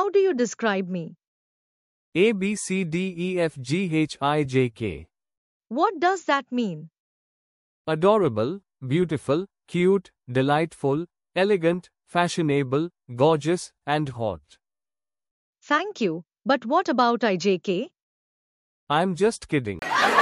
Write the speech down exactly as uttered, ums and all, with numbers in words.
How do you describe me? A B C D E F G H I J K. What does that mean? Adorable, beautiful, cute, delightful, elegant, fashionable, gorgeous, and hot. Thank you, but what about I J K? I'm just kidding.